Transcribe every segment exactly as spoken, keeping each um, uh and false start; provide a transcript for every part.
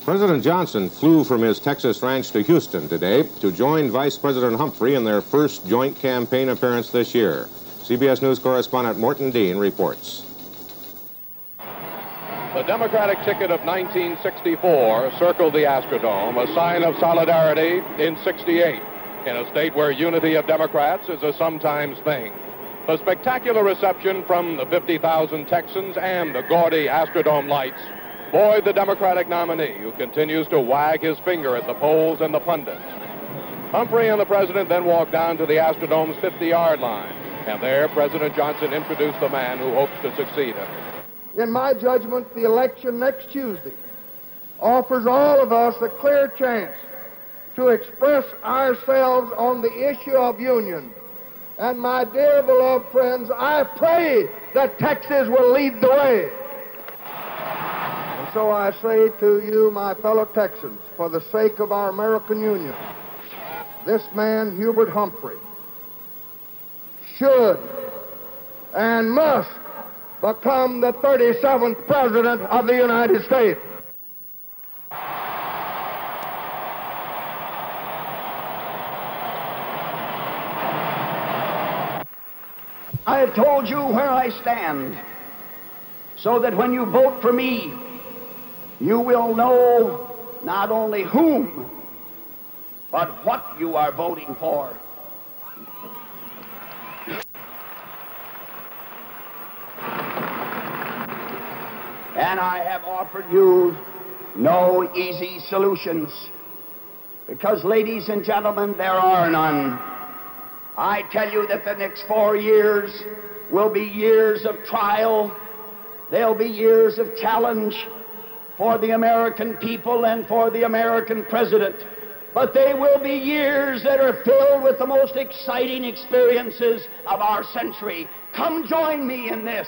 President Johnson flew from his Texas ranch to Houston today to join Vice President Humphrey in their first joint campaign appearance this year. C B S News correspondent Morton Dean reports. The Democratic ticket of nineteen sixty-four circled the Astrodome, a sign of solidarity in sixty-eight, in a state where unity of Democrats is a sometimes thing. The spectacular reception from the fifty thousand Texans and the gaudy Astrodome lights buoyed the Democratic nominee, who continues to wag his finger at the polls and the pundits. Humphrey and the president then walked down to the Astrodome's fifty-yard line, and there President Johnson introduced the man who hopes to succeed him. In my judgment, the election next Tuesday offers all of us a clear chance to express ourselves on the issue of union. And my dear beloved friends, I pray that Texas will lead the way. And so I say to you, my fellow Texans, for the sake of our American Union, this man, Hubert Humphrey, should and must become the thirty-seventh President of the United States. I have told you where I stand, so that when you vote for me, you will know not only whom, but what you are voting for. And I have offered you no easy solutions, because, ladies and gentlemen, there are none. I tell you that the next four years will be years of trial. They'll be years of challenge for the American people and for the American president. But they will be years that are filled with the most exciting experiences of our century. Come join me in this.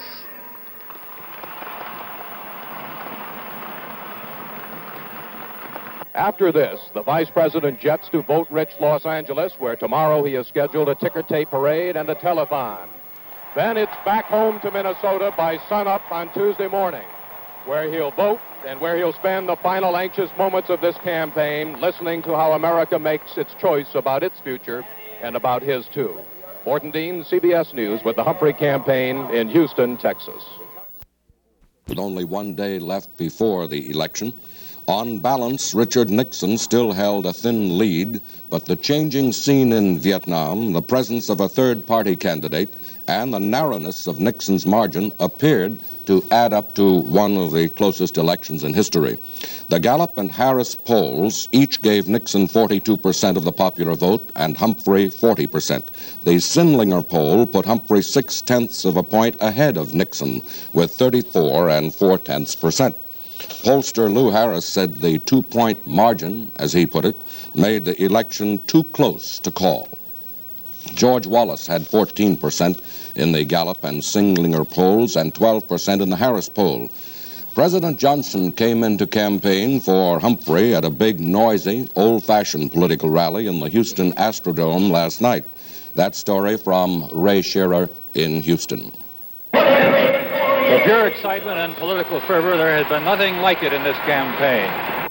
After this, the vice president jets to vote-rich Los Angeles, where tomorrow he has scheduled a ticker-tape parade and a telethon. Then it's back home to Minnesota by sunup on Tuesday morning, where he'll vote and where he'll spend the final anxious moments of this campaign listening to how America makes its choice about its future and about his, too. Morton Dean, C B S News, with the Humphrey campaign in Houston, Texas. With only one day left before the election, on balance, Richard Nixon still held a thin lead, but the changing scene in Vietnam, the presence of a third-party candidate, and the narrowness of Nixon's margin appeared to add up to one of the closest elections in history. The Gallup and Harris polls each gave Nixon forty-two percent of the popular vote and Humphrey forty percent. The Sindlinger poll put Humphrey six-tenths of a point ahead of Nixon, with thirty-four and four-tenths percent. Pollster Lou Harris said the two-point margin, as he put it, made the election too close to call. George Wallace had fourteen percent in the Gallup and Sindlinger polls and twelve percent in the Harris poll. President Johnson came into campaign for Humphrey at a big, noisy, old-fashioned political rally in the Houston Astrodome last night. That story from Ray Shearer in Houston. For pure excitement and political fervor, there has been nothing like it in this campaign.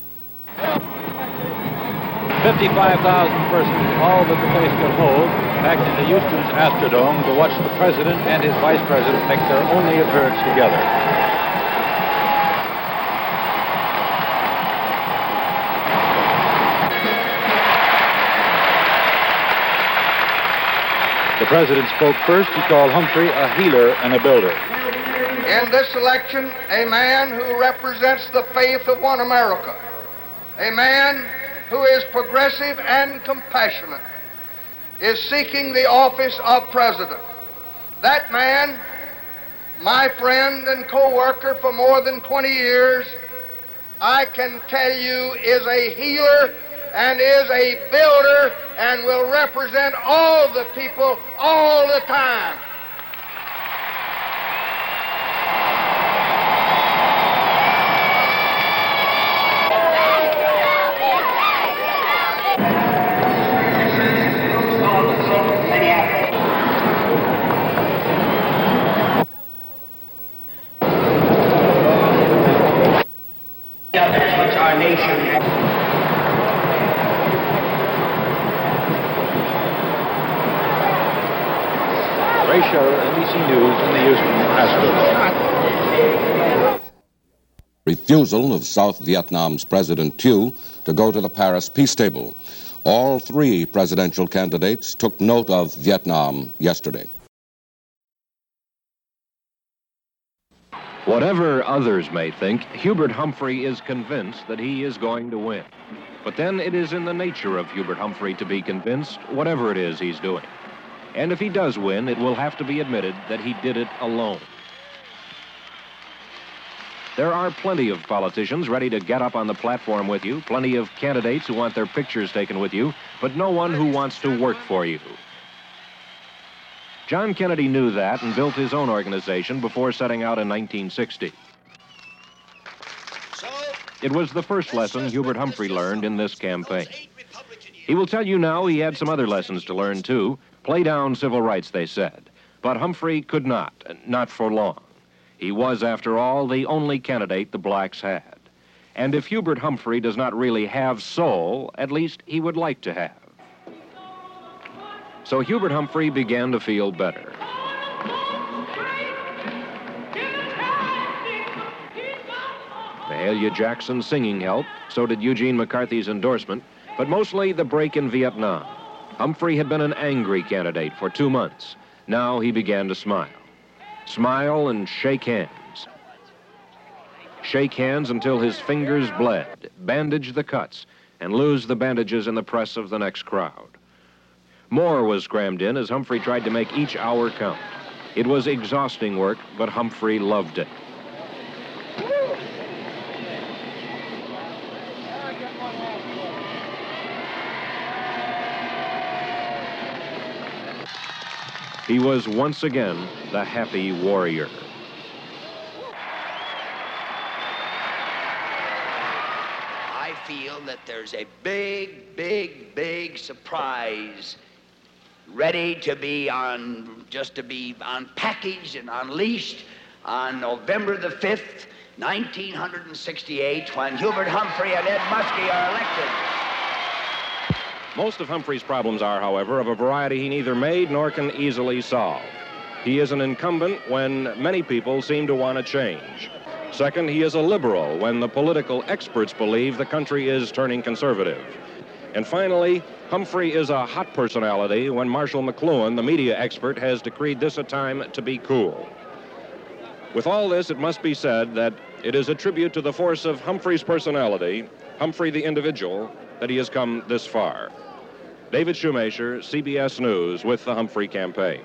fifty-five thousand persons, all that the place could hold, packed into Houston's Astrodome to watch the president and his vice president make their only appearance together. The president spoke first. He called Humphrey a healer and a builder. In this election, a man who represents the faith of one America, a man who is progressive and compassionate, is seeking the office of president. That man, my friend and co-worker for more than twenty years, I can tell you is a healer and is a builder and will represent all the people all the time. Which are our nation. Ray Sherrill, N B C News in the Houston Astrodome. Refusal of South Vietnam's President Thieu to go to the Paris peace table. All three presidential candidates took note of Vietnam yesterday. Whatever others may think, Hubert Humphrey is convinced that he is going to win. But then it is in the nature of Hubert Humphrey to be convinced, whatever it is he's doing. And if he does win, it will have to be admitted that he did it alone. There are plenty of politicians ready to get up on the platform with you, plenty of candidates who want their pictures taken with you, but no one who wants to work for you. John Kennedy knew that and built his own organization before setting out in nineteen sixty. It was the first lesson Hubert Humphrey learned in this campaign. He will tell you now he had some other lessons to learn, too. Play down civil rights, they said. But Humphrey could not, not for long. He was, after all, the only candidate the blacks had. And if Hubert Humphrey does not really have soul, at least he would like to have. So Hubert Humphrey began to feel better. Mahalia Jackson's singing helped, so did Eugene McCarthy's endorsement, but mostly the break in Vietnam. Humphrey had been an angry candidate for two months. Now he began to smile. Smile and shake hands. Shake hands until his fingers bled, bandage the cuts, and lose the bandages in the press of the next crowd. More was crammed in as Humphrey tried to make each hour count. It was exhausting work, but Humphrey loved it. He was once again the happy warrior. I feel that there's a big, big, big surprise ready to be on, just to be unpackaged and unleashed on November the fifth, nineteen sixty-eight, when Hubert Humphrey and Ed Muskie are elected. Most of Humphrey's problems are, however, of a variety he neither made nor can easily solve. He is an incumbent when many people seem to want to change. Second, he is a liberal when the political experts believe the country is turning conservative. And finally, Humphrey is a hot personality when Marshall McLuhan, the media expert, has decreed this a time to be cool. With all this, it must be said that it is a tribute to the force of Humphrey's personality, Humphrey the individual, that he has come this far. David Shoemaker, C B S News, with the Humphrey campaign.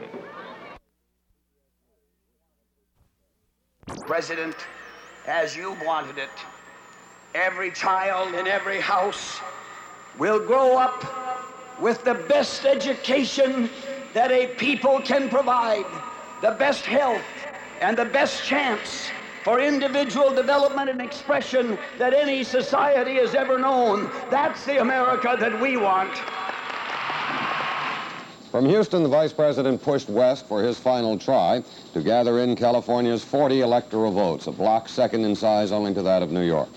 President, as you wanted it, every child in every house will grow up with the best education that a people can provide, the best health, and the best chance for individual development and expression that any society has ever known. That's the America that we want. From Houston, the Vice President pushed west for his final try to gather in California's forty electoral votes, a block second in size only to that of New York.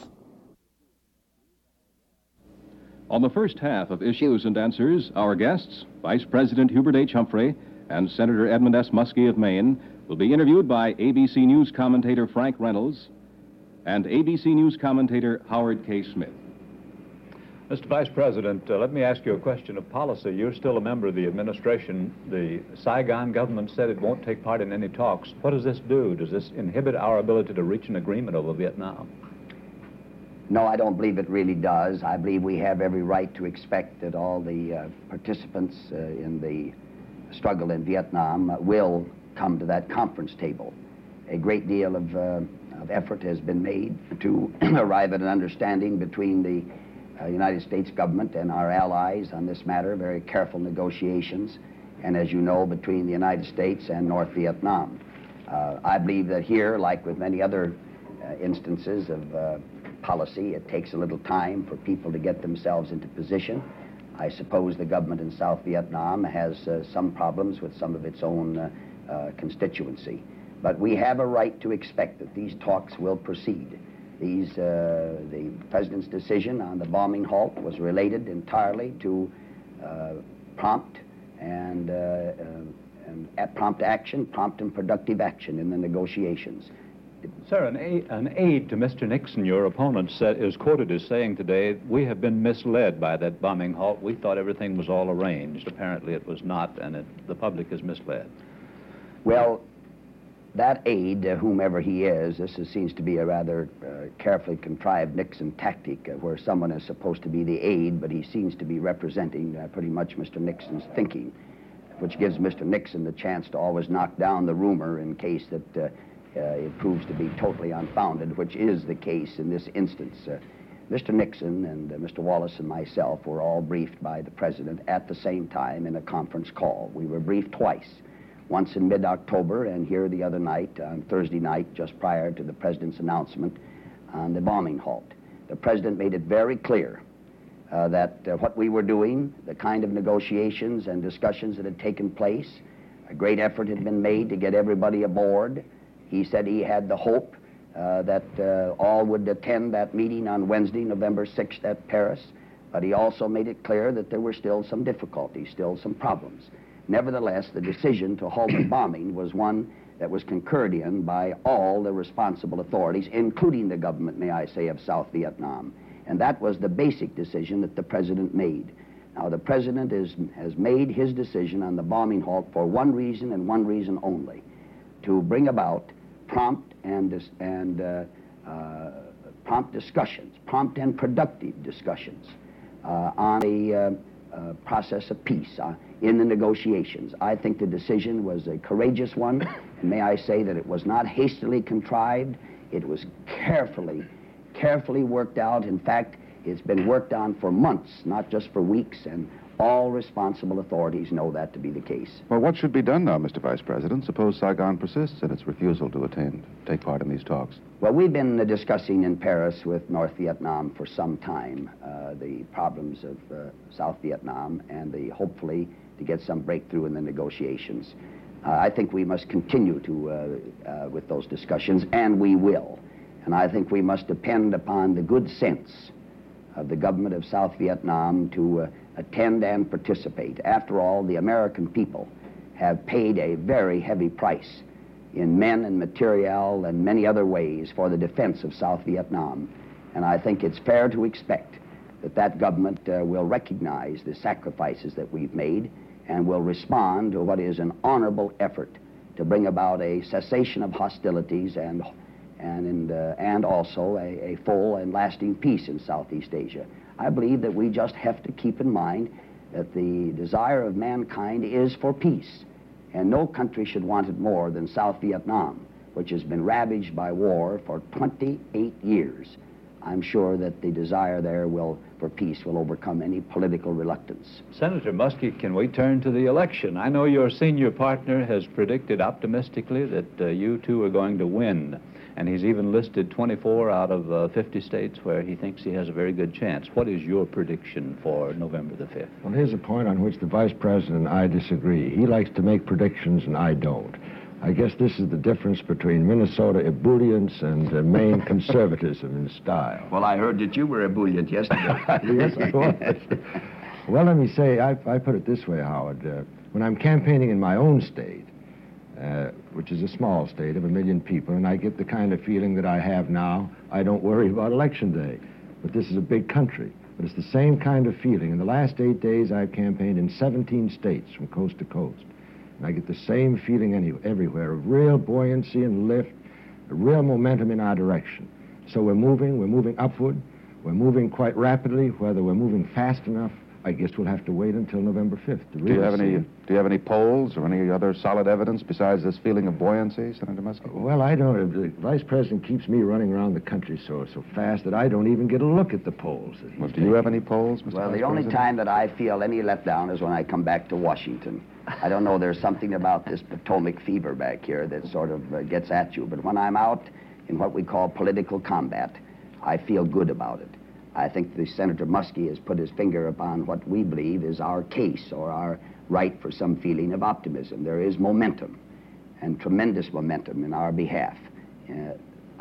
On the first half of Issues and Answers, our guests, Vice President Hubert H. Humphrey and Senator Edmund S. Muskie of Maine, will be interviewed by A B C News commentator Frank Reynolds and A B C News commentator Howard K. Smith. Mister Vice President, uh, let me ask you a question of policy. You're still a member of the administration. The Saigon government said it won't take part in any talks. What does this do? Does this inhibit our ability to reach an agreement over Vietnam? No, I don't believe it really does. I believe we have every right to expect that all the uh, participants uh, in the struggle in Vietnam uh, will come to that conference table. A great deal of, uh, of effort has been made to arrive at an understanding between the uh, United States government and our allies on this matter, very careful negotiations, and as you know, between the United States and North Vietnam. Uh, I believe that here, like with many other uh, instances of uh, policy, it takes a little time for people to get themselves into position. I suppose the government in South Vietnam has uh, some problems with some of its own uh, uh, constituency. But we have a right to expect that these talks will proceed. These, uh, the president's decision on the bombing halt was related entirely to uh, prompt and, uh, uh, and at prompt action, prompt and productive action in the negotiations. Sir, an aide, an aide to Mister Nixon, your opponent, said, is quoted as saying today, "We have been misled by that bombing halt. We thought everything was all arranged. Apparently it was not, and it, the public is misled." Well, that aide, uh, whomever he is, this is, seems to be a rather uh, carefully contrived Nixon tactic, uh, where someone is supposed to be the aide, but he seems to be representing uh, pretty much Mister Nixon's thinking, which gives Mister Nixon the chance to always knock down the rumor in case that uh, uh, it proves to be totally unfounded, which is the case in this instance. Uh, Mister Nixon and uh, Mister Wallace and myself were all briefed by the President at the same time in a conference call. We were briefed twice. Once in mid-October, and here the other night, on Thursday night, just prior to the President's announcement on the bombing halt. The President made it very clear uh, that uh, what we were doing, the kind of negotiations and discussions that had taken place, a great effort had been made to get everybody aboard. He said he had the hope uh, that uh, all would attend that meeting on Wednesday, November sixth at Paris, but he also made it clear that there were still some difficulties, still some problems. Nevertheless, the decision to halt the bombing was one that was concurred in by all the responsible authorities, including the government, may I say, of South Vietnam. And that was the basic decision that the President made. Now, the President is, has made his decision on the bombing halt for one reason and one reason only, to bring about prompt and, and uh, uh, prompt discussions, prompt and productive discussions uh, on the uh, uh, process of peace, uh, in the negotiations. I think the decision was a courageous one, and may I say that it was not hastily contrived. It was carefully, carefully worked out. In fact, it's been worked on for months, not just for weeks, and all responsible authorities know that to be the case. Well, what should be done now, Mister Vice President? Suppose Saigon persists in its refusal to attend, take part in these talks. Well, we've been uh, discussing in Paris with North Vietnam for some time uh, the problems of uh, South Vietnam and the hopefully to get some breakthrough in the negotiations. Uh, I think we must continue to uh, uh, with those discussions, and we will. And I think we must depend upon the good sense of the government of South Vietnam to uh, attend and participate. After all, the American people have paid a very heavy price in men and material and many other ways for the defense of South Vietnam. And I think it's fair to expect that that government uh, will recognize the sacrifices that we've made and will respond to what is an honorable effort to bring about a cessation of hostilities and and, in, uh, and also a, a full and lasting peace in Southeast Asia. I believe that we just have to keep in mind that the desire of mankind is for peace, and no country should want it more than South Vietnam, which has been ravaged by war for twenty-eight years. I'm sure that the desire there will, for peace will overcome any political reluctance. Senator Muskie, can we turn to the election? I know your senior partner has predicted optimistically that uh, you two are going to win, and he's even listed twenty-four out of uh, fifty states where he thinks he has a very good chance. What is your prediction for November the fifth? Well, here's a point on which the Vice President and I disagree. He likes to make predictions and I don't. I guess this is the difference between Minnesota ebullience and uh, Maine conservatism in style. Well, I heard that you were ebullient yesterday. Yes, I was. Well, let me say, I, I put it this way, Howard. Uh, when I'm campaigning in my own state, uh, which is a small state of a million people, and I get the kind of feeling that I have now, I don't worry about Election Day. But this is a big country. But it's the same kind of feeling. In the last eight days, I've campaigned in seventeen states from coast to coast. And I get the same feeling any, everywhere, of real buoyancy and lift, a real momentum in our direction. So we're moving, we're moving upward, we're moving quite rapidly. Whether we're moving fast enough, I guess we'll have to wait until November fifth to really do you have any see. Do you have any polls or any other solid evidence besides this feeling of buoyancy, Senator Muskie? Well, I don't. The Vice President keeps me running around the country so so fast that I don't even get a look at the polls. Well, do you have any polls, Mister Well, Vice the only President? time that I feel any letdown is when I come back to Washington. I don't know, there's something about this Potomac fever back here that sort of uh, gets at you. But when I'm out in what we call political combat, I feel good about it. I think the Senator Muskie has put his finger upon what we believe is our case or our right for some feeling of optimism. There is momentum, and tremendous momentum in our behalf. Uh,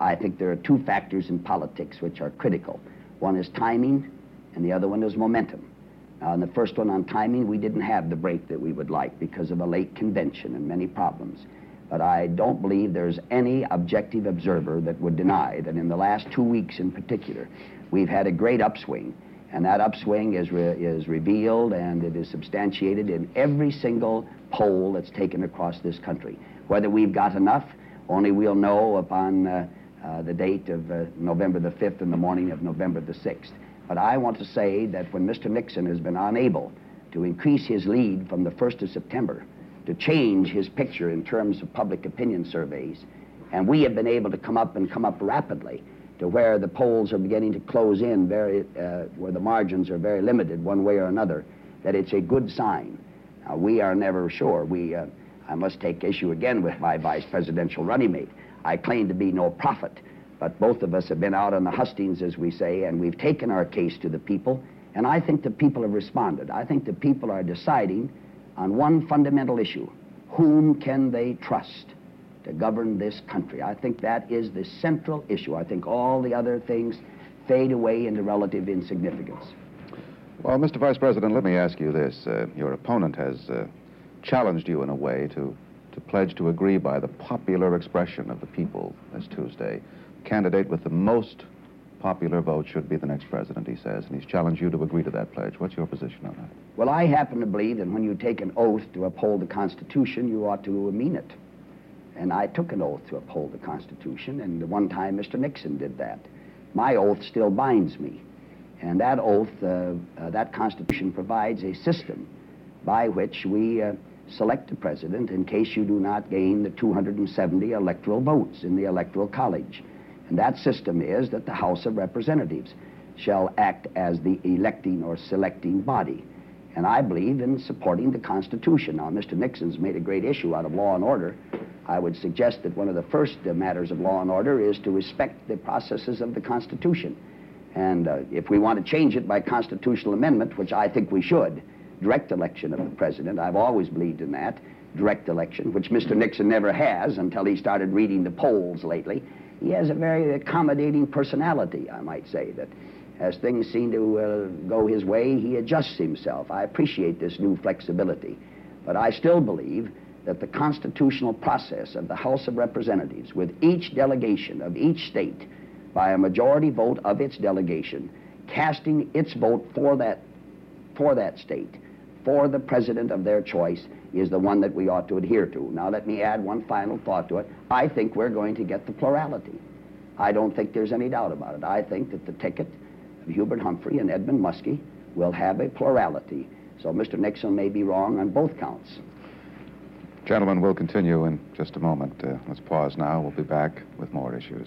I think there are two factors in politics which are critical. One is timing, and the other one is momentum. Now, in the first one on timing, we didn't have the break that we would like because of a late convention and many problems. But I don't believe there's any objective observer that would deny that in the last two weeks in particular, we've had a great upswing. And that upswing is, re is revealed and it is substantiated in every single poll that's taken across this country. Whether we've got enough, only we'll know upon uh, uh, the date of uh, November the fifth and the morning of November the sixth. But I want to say that when Mister Nixon has been unable to increase his lead from the first of September, to change his picture in terms of public opinion surveys, and we have been able to come up and come up rapidly to where the polls are beginning to close in, very, uh, where the margins are very limited one way or another, that it's a good sign. Now, we are never sure. We, uh, I must take issue again with my vice presidential running mate. I claim to be no prophet, but both of us have been out on the hustings, as we say, and we've taken our case to the people, and I think the people have responded. I think the people are deciding on one fundamental issue: whom can they trust to govern this country? I think that is the central issue. I think all the other things fade away into relative insignificance. Well, Mister Vice President, let me ask you this. Uh, your opponent has uh, challenged you in a way to, to pledge to agree by the popular expression of the people this Tuesday. The candidate with the most popular vote should be the next president, he says, and he's challenged you to agree to that pledge. What's your position on that? Well, I happen to believe that when you take an oath to uphold the Constitution, you ought to mean it. And I took an oath to uphold the Constitution, and the one time Mister Nixon did that. My oath still binds me. And that oath, uh, uh, that Constitution provides a system by which we uh, select a president in case you do not gain the two hundred seventy electoral votes in the Electoral College. And that system is that the House of Representatives shall act as the electing or selecting body. And I believe in supporting the Constitution. Now, Mister Nixon's made a great issue out of law and order. I would suggest that one of the first uh, matters of law and order is to respect the processes of the Constitution. And uh, if we want to change it by constitutional amendment, which I think we should, direct election of the president, I've always believed in that, direct election, which Mister Nixon never has until he started reading the polls lately. He has a very accommodating personality, I might say, that as things seem to uh, go his way, he adjusts himself. I appreciate this new flexibility. But I still believe that the constitutional process of the House of Representatives, with each delegation of each state, by a majority vote of its delegation, casting its vote for that, for that state, for the president of their choice, is the one that we ought to adhere to. Now, let me add one final thought to it. I think we're going to get the plurality. I don't think there's any doubt about it. I think that the ticket of Hubert Humphrey and Edmund Muskie will have a plurality. So Mister Nixon may be wrong on both counts. Gentlemen, we'll continue in just a moment. Uh, let's pause now. We'll be back with more issues.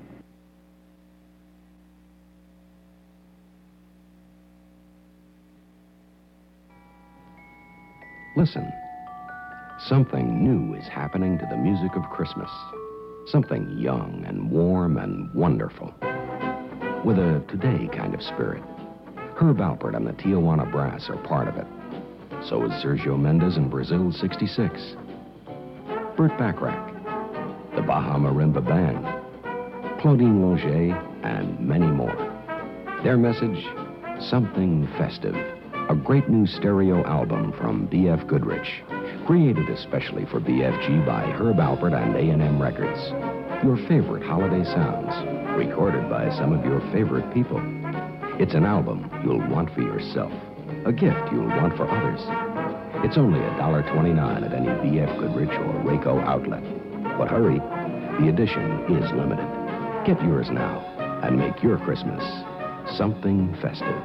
Listen. Something new is happening to the music of Christmas. Something young and warm and wonderful. With a today kind of spirit. Herb Alpert and the Tijuana Brass are part of it. So is Sergio Mendes and Brazil sixty-six. Burt Bacharach, the Baja Marimba Band, Claudine Loger, and many more. Their message, something festive. A great new stereo album from B F Goodrich, created especially for B F G by Herb Alpert and A and M Records. Your favorite holiday sounds, recorded by some of your favorite people. It's an album you'll want for yourself, a gift you'll want for others. It's only one dollar twenty-nine at any B F Goodrich or Rayco outlet. But hurry, the edition is limited. Get yours now and make your Christmas something festive.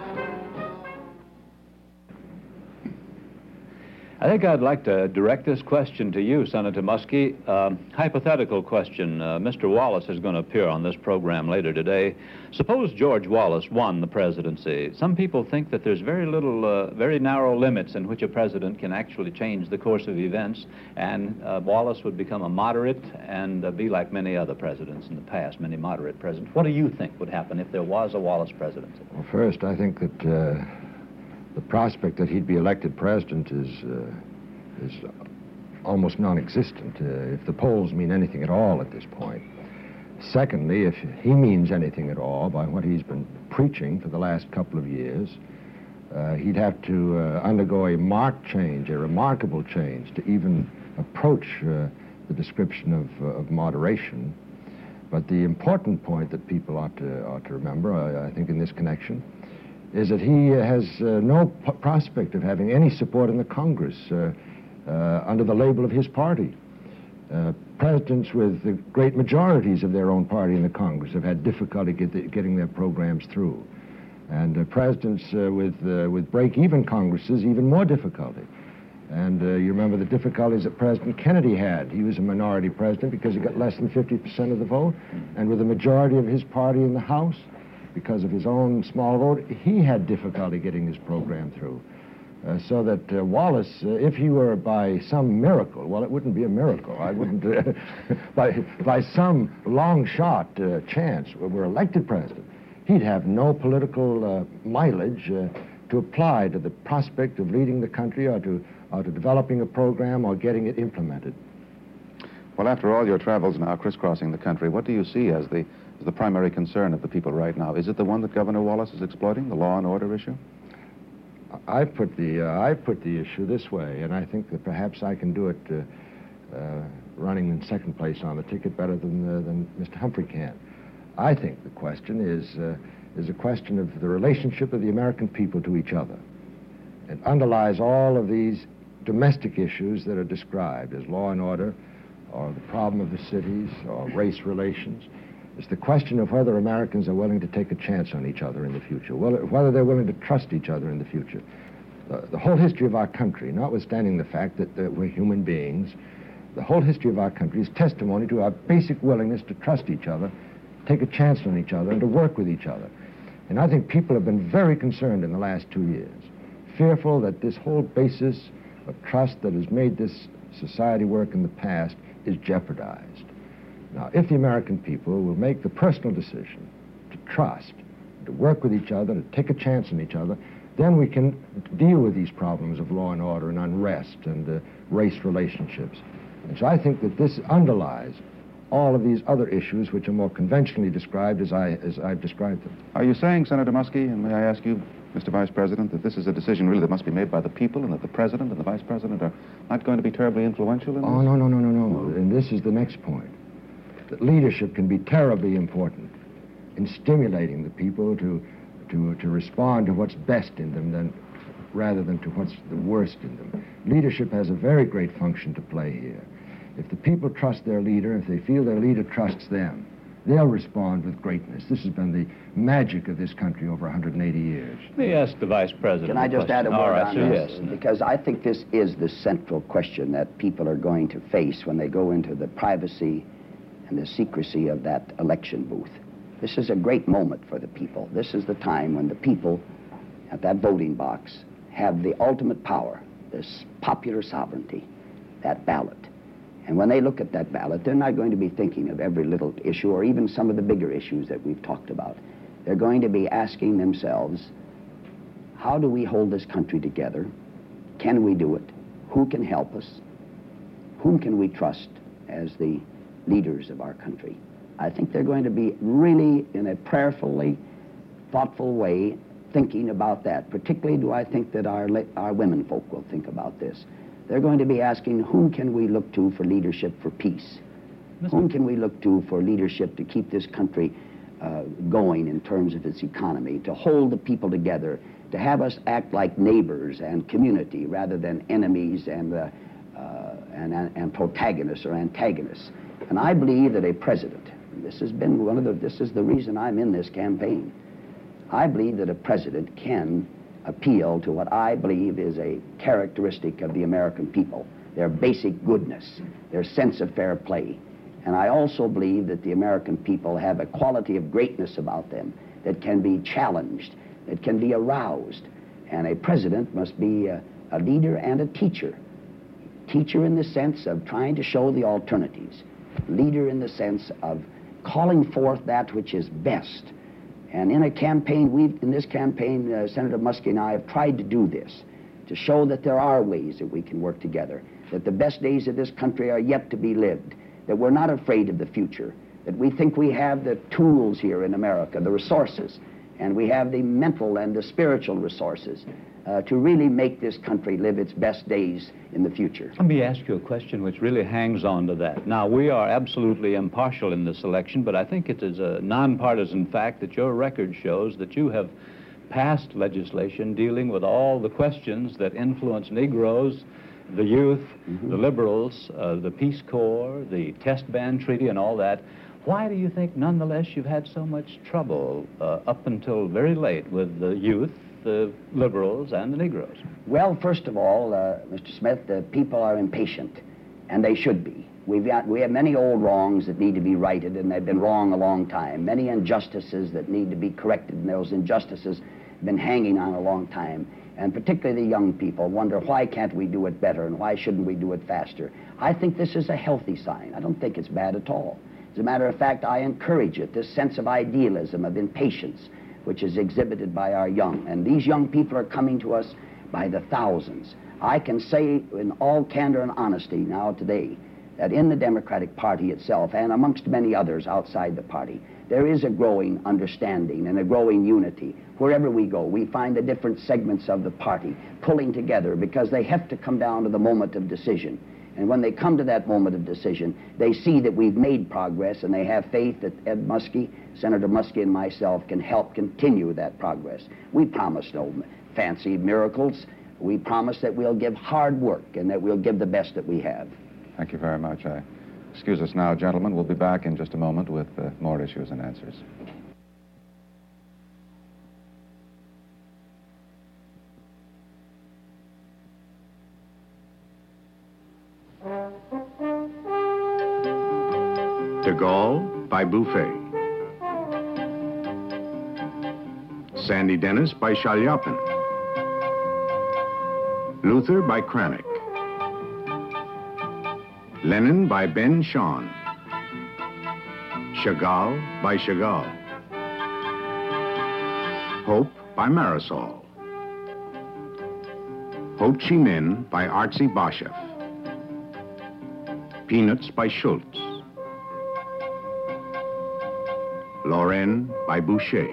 I think I'd like to direct this question to you, Senator Muskie. Uh, hypothetical question. Uh, Mister Wallace is going to appear on this program later today. Suppose George Wallace won the presidency. Some people think that there's very little, uh, very narrow limits in which a president can actually change the course of events, and uh, Wallace would become a moderate and uh, be like many other presidents in the past, many moderate presidents. What do you think would happen if there was a Wallace presidency? Well, first, I think that uh, the prospect that he'd be elected president is uh, is almost non-existent, uh, if the polls mean anything at all at this point. Secondly, if he means anything at all by what he's been preaching for the last couple of years, uh, he'd have to uh, undergo a marked change, a remarkable change, to even approach uh, the description of, uh, of moderation. But the important point that people ought to, ought to remember, I, I think, in this connection, is that he has uh, no p prospect of having any support in the Congress uh, uh, under the label of his party. Uh, presidents with the great majorities of their own party in the Congress have had difficulty get the, getting their programs through. And uh, presidents uh, with, uh, with break-even Congresses, even more difficulty. And uh, you remember the difficulties that President Kennedy had. He was a minority president because he got less than fifty percent of the vote. And with the majority of his party in the House, because of his own small vote, he had difficulty getting his program through. Uh, so that uh, Wallace, uh, if he were by some miracle, well, it wouldn't be a miracle. I wouldn't, uh, by, by some long shot uh, chance, were elected president, he'd have no political uh, mileage uh, to apply to the prospect of leading the country or to, or to developing a program or getting it implemented. Well, after all your travels now crisscrossing the country, what do you see as the, as the primary concern of the people right now? Is it the one that Governor Wallace is exploiting, the law and order issue? I put the uh, I put the issue this way, and I think that perhaps I can do it uh, uh, running in second place on the ticket better than uh, than Mister Humphrey can. I think the question is uh, is a question of the relationship of the American people to each other. It underlies all of these domestic issues that are described as law and order, or the problem of the cities, or race relations. It's the question of whether Americans are willing to take a chance on each other in the future, whether they're willing to trust each other in the future. The, the whole history of our country, notwithstanding the fact that uh, we're human beings, the whole history of our country is testimony to our basic willingness to trust each other, take a chance on each other, and to work with each other. And I think people have been very concerned in the last two years, fearful that this whole basis of trust that has made this society work in the past is jeopardized. Now, if the American people will make the personal decision to trust, to work with each other, to take a chance on each other, then we can deal with these problems of law and order and unrest and uh, race relationships. And so I think that this underlies all of these other issues which are more conventionally described as, I, as I've described them. Are you saying, Senator Muskie, and may I ask you, Mister Vice President, that this is a decision really that must be made by the people and that the President and the Vice President are not going to be terribly influential in this? Oh, no, no, no, no, no. And this is the next point. That leadership can be terribly important in stimulating the people to, to, to respond to what's best in them than, rather than to what's the worst in them. Leadership has a very great function to play here. If the people trust their leader, if they feel their leader trusts them, they'll respond with greatness. This has been the magic of this country over one hundred eighty years. Let me ask the Vice President. Can I just question. add a word All right, on sir, this? yes. Because I think this is the central question that people are going to face when they go into the privacy and the secrecy of that election booth. This is a great moment for the people. This is the time when the people at that voting box have the ultimate power, this popular sovereignty, that ballot. And when they look at that ballot, they're not going to be thinking of every little issue or even some of the bigger issues that we've talked about. They're going to be asking themselves, how do we hold this country together? Can we do it? Who can help us? Whom can we trust as the leaders of our country? I think they're going to be really, in a prayerfully, thoughtful way, thinking about that. Particularly do I think that our, our women folk will think about this. They're going to be asking, whom can we look to for leadership for peace? Whom can we look to for leadership to keep this country uh, going in terms of its economy, to hold the people together, to have us act like neighbors and community rather than enemies and, uh, uh, and, and protagonists or antagonists? And I believe that a president, and this has been one of the, this is the reason I'm in this campaign, I believe that a president can appeal to what I believe is a characteristic of the American people, their basic goodness, their sense of fair play. And I also believe that the American people have a quality of greatness about them that can be challenged, that can be aroused. And a president must be a, a leader and a teacher. Teacher in the sense of trying to show the alternatives. Leader in the sense of calling forth that which is best. And in a campaign, we've, in this campaign, uh, Senator Muskie and I have tried to do this, to show that there are ways that we can work together, that the best days of this country are yet to be lived, that we're not afraid of the future, that we think we have the tools here in America, the resources, and we have the mental and the spiritual resources uh, to really make this country live its best days in the future. Let me ask you a question which really hangs on to that. Now, we are absolutely impartial in this election, but I think it is a nonpartisan fact that your record shows that you have passed legislation dealing with all the questions that influence Negroes, the youth, mm-hmm. the liberals, uh, the Peace Corps, the test ban treaty, and all that. Why do you think, nonetheless, you've had so much trouble uh, up until very late with the youth, the liberals, and the Negroes? Well, first of all, uh, Mister Smith, the people are impatient, and they should be. We've got, we have many old wrongs that need to be righted, and they've been wrong a long time. Many injustices that need to be corrected, and those injustices have been hanging on a long time. And particularly the young people wonder, why can't we do it better, and why shouldn't we do it faster? I think this is a healthy sign. I don't think it's bad at all. As a matter of fact, I encourage it, this sense of idealism, of impatience, which is exhibited by our young. And these young people are coming to us by the thousands. I can say in all candor and honesty now today that in the Democratic Party itself, and amongst many others outside the party, there is a growing understanding and a growing unity. Wherever we go, we find the different segments of the party pulling together because they have to come down to the moment of decision. And when they come to that moment of decision, they see that we've made progress, and they have faith that Ed Muskie, Senator Muskie, and myself can help continue that progress. We promise no fancy miracles. We promise that we'll give hard work and that we'll give the best that we have. Thank you very much. I excuse us now, gentlemen. We'll be back in just a moment with uh, more issues and answers. De Gaulle by Buffet. Sandy Dennis by Shalyapin. Luther by Cranach. Lenin by Ben Shahn. Chagall by Chagall. Hope by Marisol. Ho Chi Minh by Artsy Bashev. Peanuts by Schultz. Lorraine by Boucher.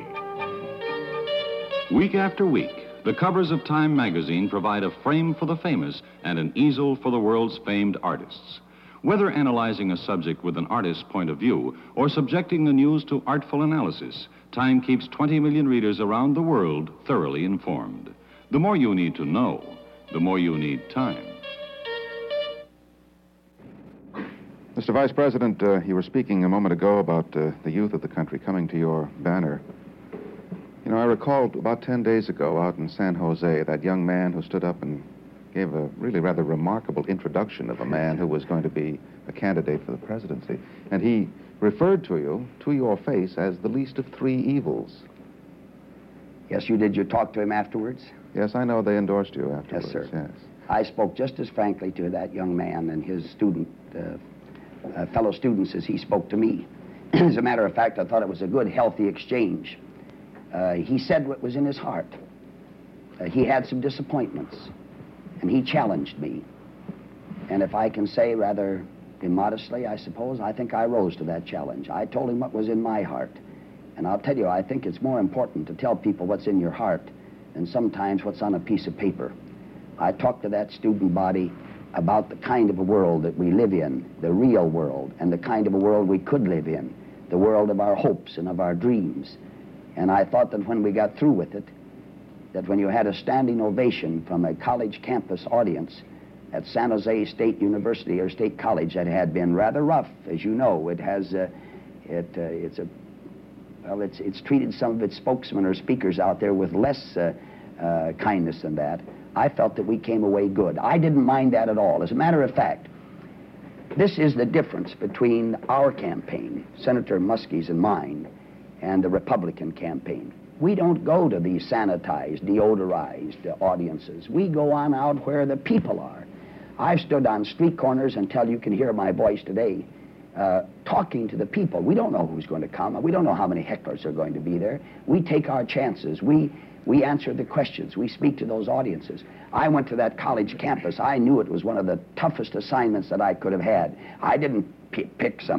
Week after week, the covers of Time magazine provide a frame for the famous and an easel for the world's famed artists. Whether analyzing a subject with an artist's point of view or subjecting the news to artful analysis, Time keeps twenty million readers around the world thoroughly informed. The more you need to know, the more you need Time. Mister Vice President, uh, you were speaking a moment ago about uh, the youth of the country coming to your banner. You know, I recalled about ten days ago out in San Jose, that young man who stood up and gave a really rather remarkable introduction of a man who was going to be a candidate for the presidency. And he referred to you, to your face, as the least of three evils. Yes, you did. You talk to him afterwards? Yes, I know they endorsed you afterwards. Yes, sir. Yes. I spoke just as frankly to that young man and his student, uh, uh, fellow students as he spoke to me. As a matter of fact, I thought it was a good, healthy exchange. Uh, he said what was in his heart. Uh, he had some disappointments, and he challenged me. And if I can say rather immodestly, I suppose, I think I rose to that challenge. I told him what was in my heart. And I'll tell you, I think it's more important to tell people what's in your heart than sometimes what's on a piece of paper. I talked to that student body about the kind of a world that we live in, the real world, and the kind of a world we could live in, the world of our hopes and of our dreams. And I thought that when we got through with it, that when you had a standing ovation from a college campus audience at San Jose State University or State College that had been rather rough, as you know, it has, uh, it, uh, it's a, well, it's, it's treated some of its spokesmen or speakers out there with less uh, uh, kindness than that. I felt that we came away good. I didn't mind that at all. As a matter of fact, this is the difference between our campaign, Senator Muskie's and mine, and the Republican campaign. We don't go to these sanitized, deodorized uh, audiences. We go on out where the people are. I've stood on street corners until you can hear my voice today, uh, talking to the people. We don't know who's going to come. We don't know how many hecklers are going to be there. We take our chances. We, we answer the questions. We speak to those audiences. I went to that college campus. I knew it was one of the toughest assignments that I could have had. I didn't p pick some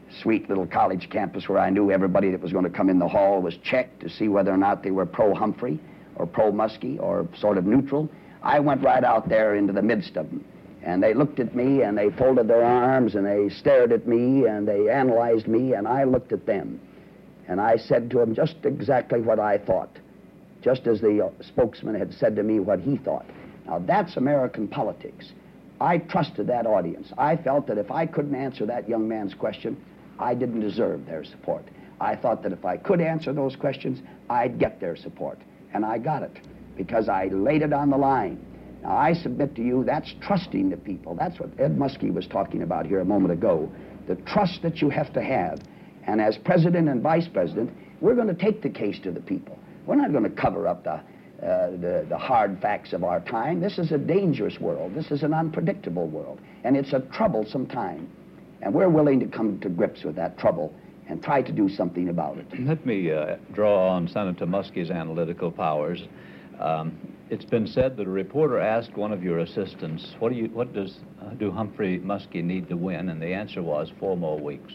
sweet little college campus where I knew everybody that was going to come in the hall was checked to see whether or not they were pro-Humphrey or pro-Muskie or sort of neutral. I went right out there into the midst of them. And they looked at me, and they folded their arms, and they stared at me, and they analyzed me, and I looked at them. And I said to them just exactly what I thought, just as the uh, spokesman had said to me what he thought. Now, that's American politics. I trusted that audience. I felt that if I couldn't answer that young man's question, I didn't deserve their support. I thought that if I could answer those questions, I'd get their support. And I got it, because I laid it on the line. Now, I submit to you, that's trusting the people. That's what Ed Muskie was talking about here a moment ago, the trust that you have to have. And as president and vice president, we're going to take the case to the people. We're not going to cover up the, uh, the, the hard facts of our time. This is a dangerous world. This is an unpredictable world. And it's a troublesome time. And we're willing to come to grips with that trouble and try to do something about it. Let me uh, draw on Senator Muskie's analytical powers. Um, it's been said that a reporter asked one of your assistants, what do you, what does uh, do Humphrey Muskie need to win? And the answer was four more weeks.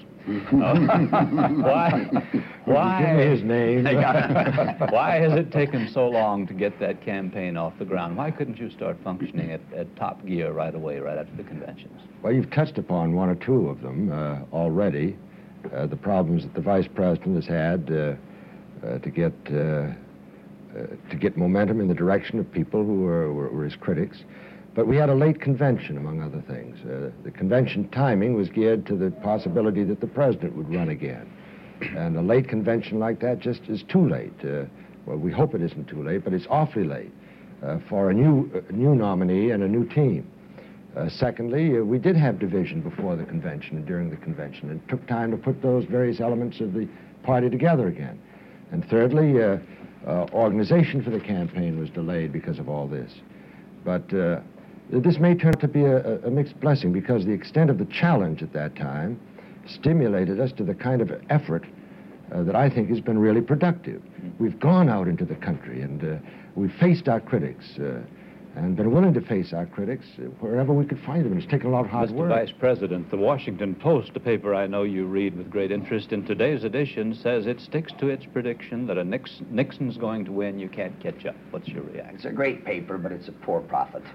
why? Why? Give me his name. Why has it taken so long to get that campaign off the ground? Why couldn't you start functioning at, at top gear right away, right after the conventions? Well, you've touched upon one or two of them uh, already. Uh, the problems that the vice president has had uh, uh, to get. Uh, Uh, to get momentum in the direction of people who were, were, were his critics. But we had a late convention, among other things. Uh, the convention timing was geared to the possibility that the president would run again. And a late convention like that just is too late. Uh, well, we hope it isn't too late, but it's awfully late uh, for a new, uh, new nominee and a new team. Uh, secondly, uh, we did have division before the convention and during the convention. It took time to put those various elements of the party together again. And thirdly, uh, Uh, organization for the campaign was delayed because of all this. But uh, this may turn out to be a, a mixed blessing, because the extent of the challenge at that time stimulated us to the kind of effort uh, that I think has been really productive. We've gone out into the country and uh, we've faced our critics uh, and been willing to face our critics wherever we could find them. And it's taken a lot of hard Mister work. Vice President, the Washington Post, a paper I know you read with great interest, in today's edition says it sticks to its prediction that a Nix Nixon's going to win. You can't catch up. What's your reaction? It's a great paper, but it's a poor prophet.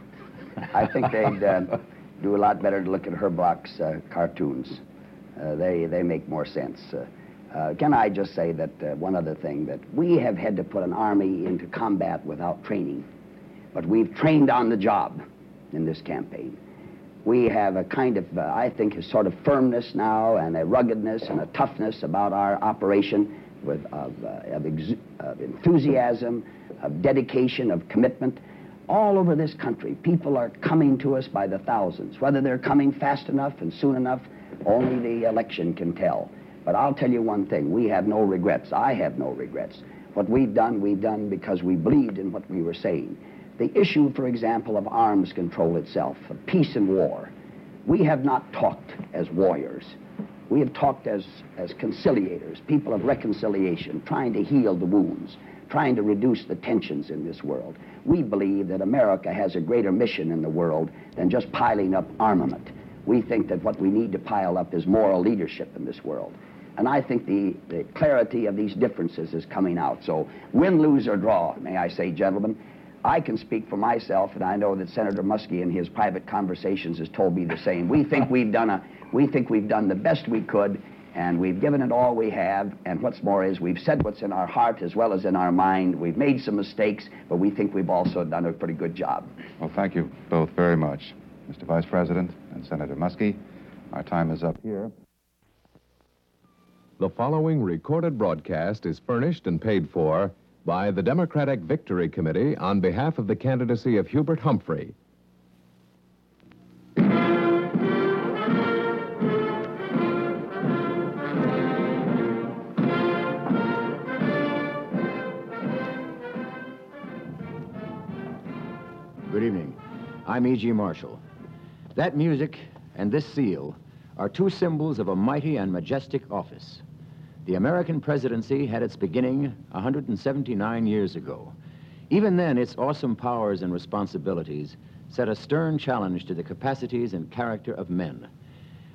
I think they'd uh, do a lot better to look at Herbach's uh, cartoons. Uh, they, they make more sense. Uh, uh, can I just say that uh, one other thing, that we have had to put an army into combat without training. But we've trained on the job in this campaign. We have a kind of, uh, I think, a sort of firmness now, and a ruggedness and a toughness about our operation, with of, uh, of, ex of enthusiasm, of dedication, of commitment. All over this country, people are coming to us by the thousands. Whether they're coming fast enough and soon enough, only the election can tell. But I'll tell you one thing, we have no regrets. I have no regrets. What we've done, we've done because we believed in what we were saying. The issue, for example, of arms control itself, of peace and war, we have not talked as warriors. We have talked as, as conciliators, people of reconciliation, trying to heal the wounds, trying to reduce the tensions in this world. We believe that America has a greater mission in the world than just piling up armament. We think that what we need to pile up is moral leadership in this world. And I think the, the clarity of these differences is coming out. So win, lose, or draw, may I say, gentlemen, I can speak for myself, and I know that Senator Muskie in his private conversations has told me the same. We think we've done a, we think we've done the best we could, and we've given it all we have, and what's more is we've said what's in our heart as well as in our mind. We've made some mistakes, but we think we've also done a pretty good job. Well, thank you both very much, Mister Vice President and Senator Muskie. Our time is up here. The following recorded broadcast is furnished and paid for by the Democratic Victory Committee on behalf of the candidacy of Hubert Humphrey. Good evening. I'm E G Marshall. That music and this seal are two symbols of a mighty and majestic office. The American presidency had its beginning one hundred seventy-nine years ago. Even then, its awesome powers and responsibilities set a stern challenge to the capacities and character of men.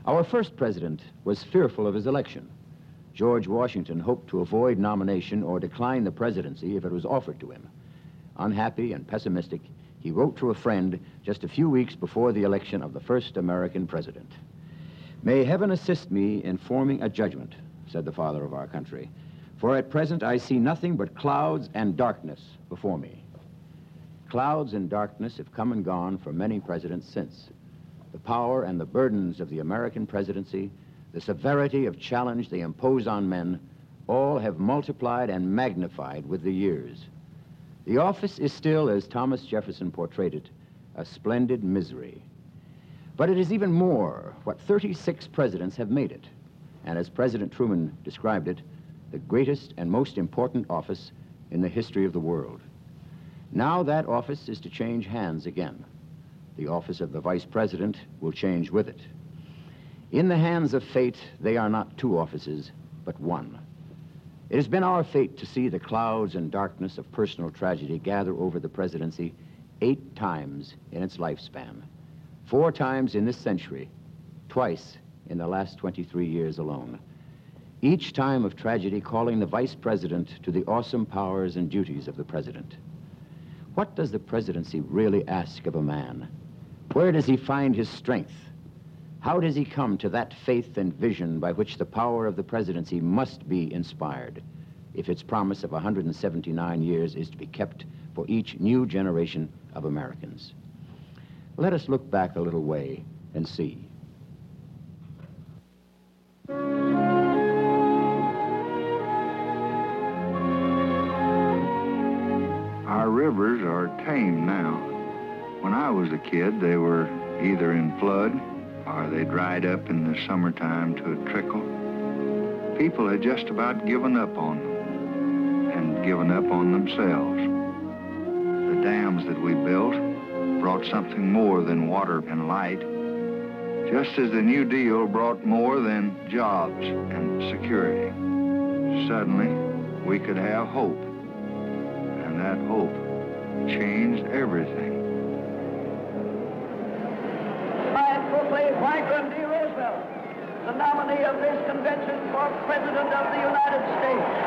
Our first president was fearful of his election. George Washington hoped to avoid nomination or decline the presidency if it was offered to him. Unhappy and pessimistic, he wrote to a friend just a few weeks before the election of the first American president. "May heaven assist me in forming a judgment," said the father of our country, "for at present I see nothing but clouds and darkness before me." Clouds and darkness have come and gone for many presidents since. The power and the burdens of the American presidency, the severity of challenge they impose on men, all have multiplied and magnified with the years. The office is still, as Thomas Jefferson portrayed it, a splendid misery. But it is even more what thirty-six presidents have made it, and as President Truman described it, the greatest and most important office in the history of the world. Now that office is to change hands again. The office of the Vice President will change with it. In the hands of fate, they are not two offices, but one. It has been our fate to see the clouds and darkness of personal tragedy gather over the presidency eight times in its lifespan, four times in this century, twice in the last twenty-three years alone. Each time of tragedy calling the Vice President to the awesome powers and duties of the President. What does the presidency really ask of a man? Where does he find his strength? How does he come to that faith and vision by which the power of the presidency must be inspired if its promise of one hundred seventy-nine years is to be kept for each new generation of Americans? Let us look back a little way and see. Our rivers are tame now. When I was a kid, they were either in flood or they dried up in the summertime to a trickle. People had just about given up on them and given up on themselves. The dams that we built brought something more than water and light, just as the New Deal brought more than jobs and security. Suddenly, we could have hope, and that hope changed everything. Proclaim Franklin D. Roosevelt, the nominee of this convention for President of the United States.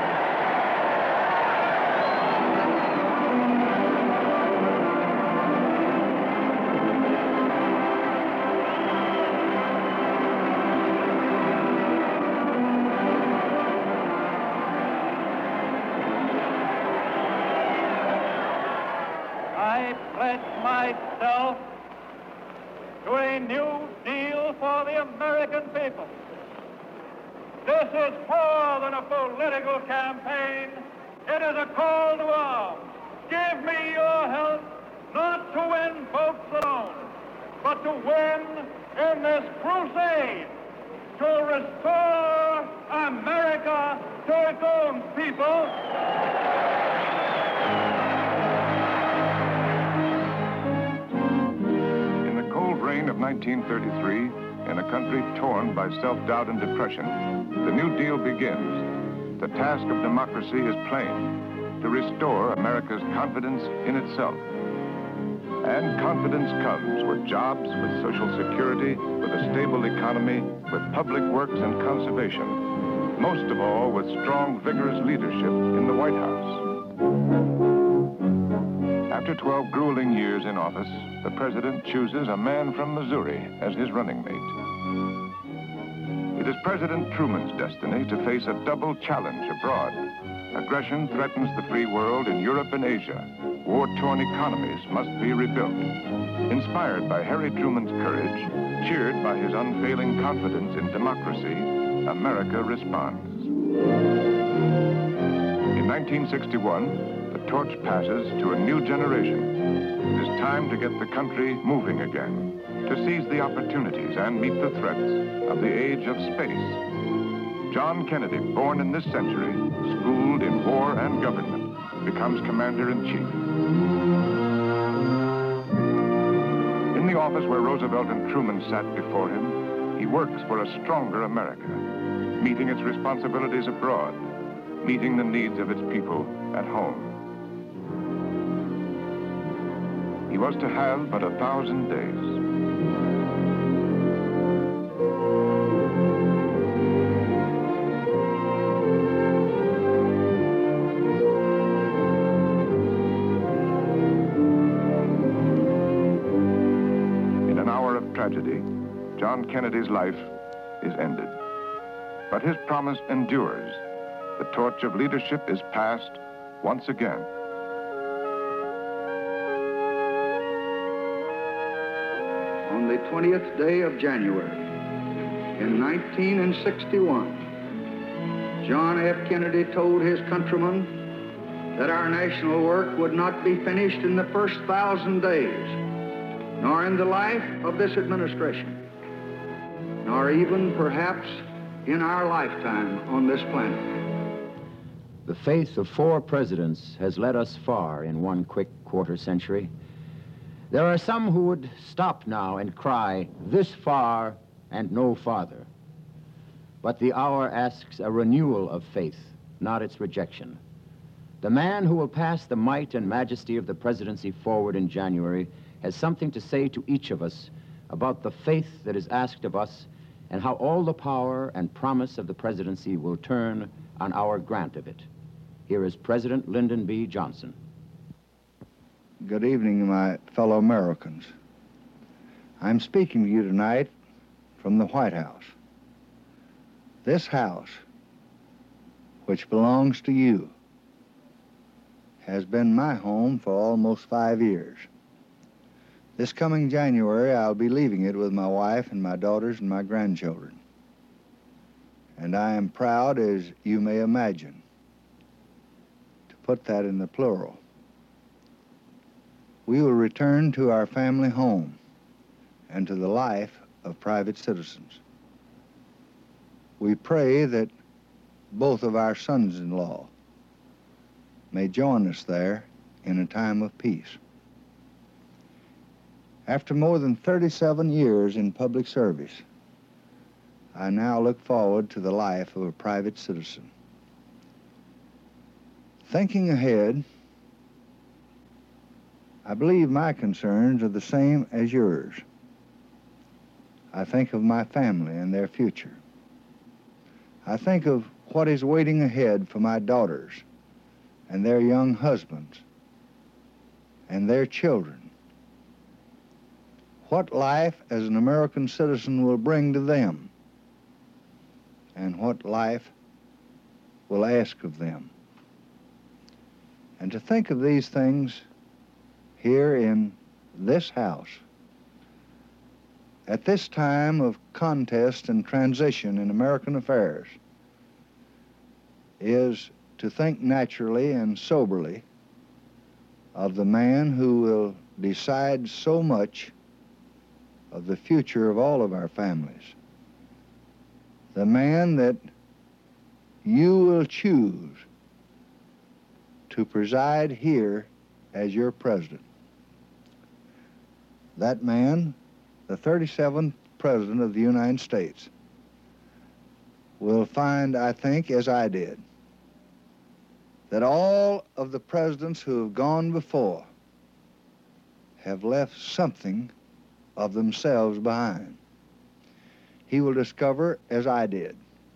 I pledge myself to a new deal for the American people. This is more than a political campaign. It is a call to arms. Give me your help, not to win votes alone, but to win in this crusade to restore America to its own people. Of nineteen thirty-three, in a country torn by self-doubt and depression, the New Deal begins. The task of democracy is plain, to restore America's confidence in itself. And confidence comes with jobs, with Social Security, with a stable economy, with public works and conservation. Most of all, with strong, vigorous leadership in the White House. After twelve grueling years in office, the president chooses a man from Missouri as his running mate. It is President Truman's destiny to face a double challenge abroad. Aggression threatens the free world in Europe and Asia. War-torn economies must be rebuilt. Inspired by Harry Truman's courage, cheered by his unfailing confidence in democracy, America responds. In nineteen sixty-one, the torch passes to a new generation. It is time to get the country moving again, to seize the opportunities and meet the threats of the age of space. John Kennedy, born in this century, schooled in war and government, becomes commander-in-chief. In the office where Roosevelt and Truman sat before him, he works for a stronger America, meeting its responsibilities abroad, meeting the needs of its people at home. He was to have but a thousand days. tragedy, John Kennedy's life is ended. But his promise endures. The torch of leadership is passed once again. On the twentieth day of January in nineteen sixty-one, John F. Kennedy told his countrymen that our national work would not be finished in the first thousand days, nor in the life of this administration, nor even perhaps in our lifetime on this planet. The faith of four presidents has led us far in one quick quarter century. There are some who would stop now and cry, "This far and no farther." But the hour asks a renewal of faith, not its rejection. The man who will pass the might and majesty of the presidency forward in January has something to say to each of us about the faith that is asked of us and how all the power and promise of the presidency will turn on our grant of it. Here is President Lyndon B. Johnson. Good evening, my fellow Americans. I'm speaking to you tonight from the White House. This house, which belongs to you, has been my home for almost five years. This coming January, I'll be leaving it with my wife and my daughters and my grandchildren. And I am proud, as you may imagine, to put that in the plural. We will return to our family home and to the life of private citizens. We pray that both of our sons-in-law may join us there in a time of peace. After more than thirty-seven years in public service, I now look forward to the life of a private citizen. Thinking ahead, I believe my concerns are the same as yours. I think of my family and their future. I think of what is waiting ahead for my daughters and their young husbands and their children. What life as an American citizen will bring to them, and what life will ask of them. And to think of these things here in this house, at this time of contest and transition in American affairs, is to think naturally and soberly of the man who will decide so much of the future of all of our families. The man that you will choose to preside here as your president. That man, the thirty-seventh President of the United States, will find, I think, as I did, that all of the presidents who have gone before have left something of themselves behind. He will discover, as I did,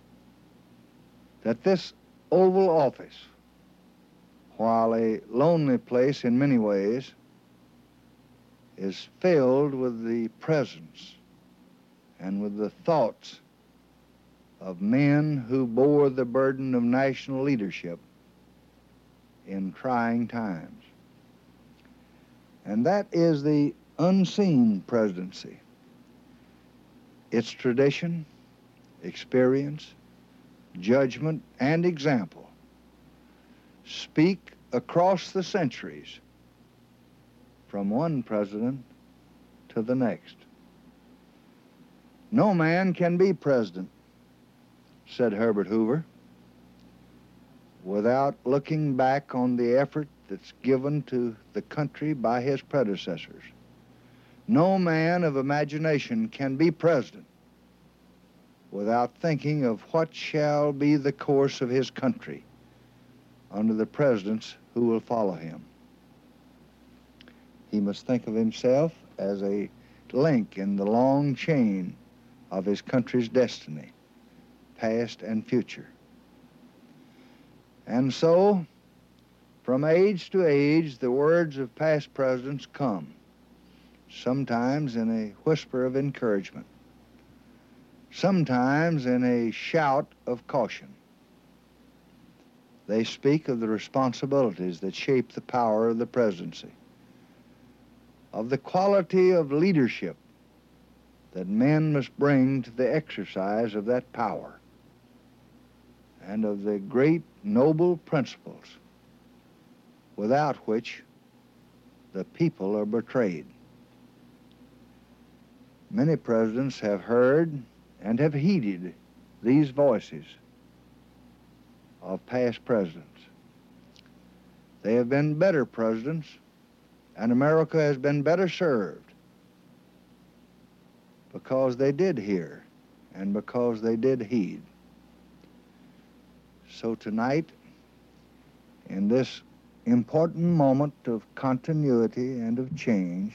that this Oval Office, while a lonely place in many ways, is filled with the presence and with the thoughts of men who bore the burden of national leadership in trying times. And that is the unseen presidency. Its tradition, experience, judgment, and example speak across the centuries from one president to the next. No man can be president, said Herbert Hoover, without looking back on the effort that's given to the country by his predecessors. No man of imagination can be president without thinking of what shall be the course of his country under the presidents who will follow him. He must think of himself as a link in the long chain of his country's destiny, past and future. And so, from age to age, the words of past presidents come. sometimes in a whisper of encouragement, sometimes in a shout of caution. They speak of the responsibilities that shape the power of the presidency, of the quality of leadership that men must bring to the exercise of that power, and of the great noble principles without which the people are betrayed. Many presidents have heard and have heeded these voices of past presidents. They have been better presidents, and America has been better served because they did hear and because they did heed. So tonight, in this important moment of continuity and of change,